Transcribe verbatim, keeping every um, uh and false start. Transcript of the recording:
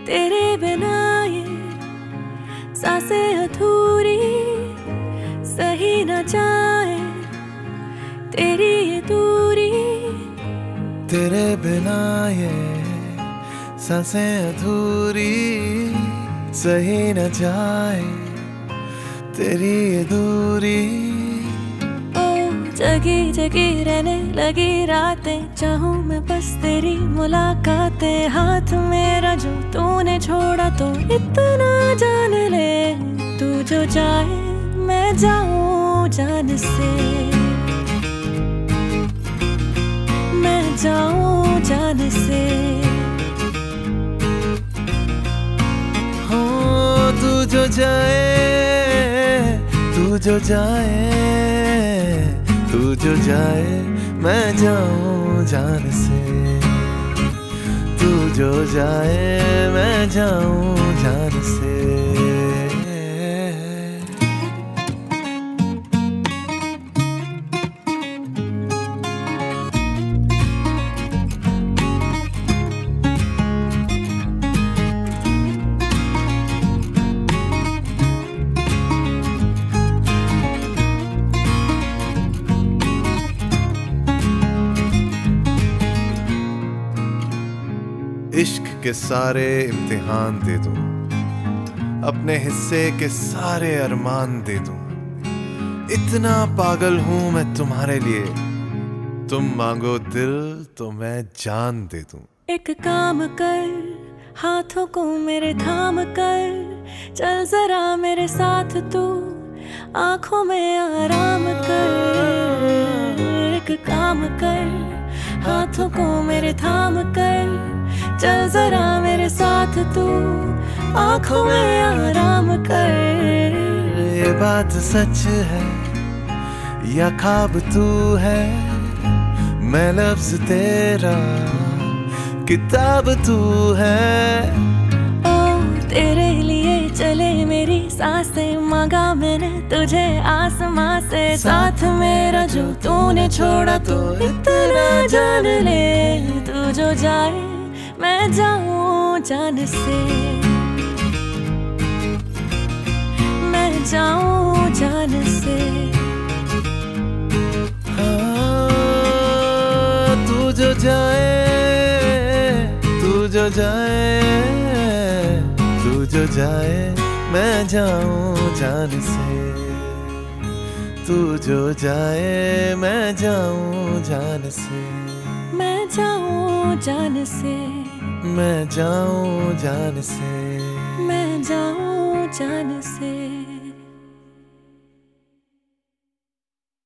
तेरे बिना ये सांसें अधूरी, सही न जाए तेरी ये दूरी। तेरे बिना ये सांसें अधूरी, सही न जाए तेरी ये दूरी। ओ जगी जगी रहने लगी रातें, चाहूं मैं बस तेरी मुलाकातें। हाथ मेरा जो तूने छोड़ा तो इतना जान ले, तू जो जाए मैं जाऊं जान से, मैं जाऊं जान से। हो तू जो जाए, तू जो जाए, तू जो जाए मैं जाऊं जान से। तू जो जाए मैं जाऊं जान से। इश्क के सारे इम्तिहान दे दूं, अपने हिस्से के सारे अरमान दे दूं। इतना पागल हूं मैं तुम्हारे लिए, तुम मांगो दिल तो मैं जान दे दूं। एक काम कर, हाथों को मेरे थाम कर, चल जरा मेरे साथ तू, आंखों में आराम कर। एक काम कर, हाथों को मेरे थाम कर, चल जरा मेरे साथ तू, आंखों में आराम कर। ये बात सच है या ख्वाब तू है, मैं लफ्ज तेरा, किताब तू है। ओ तेरे लिए चले मेरी सांसें, मांगा मैंने तुझे आसमां से। साथ मेरा जो तूने छोड़ा तो इतना जान ले, तू जो जाए मैं जाऊं जान से, मैं जाऊं जान से। हाँ, तू जो जाए, तू जो जाए, तू जो जाए मैं जाऊं जान से। तू जो जाए मैं जाऊं जान से, मैं जाऊं जान से, मैं जाऊं जान से, मैं जाऊं जान से।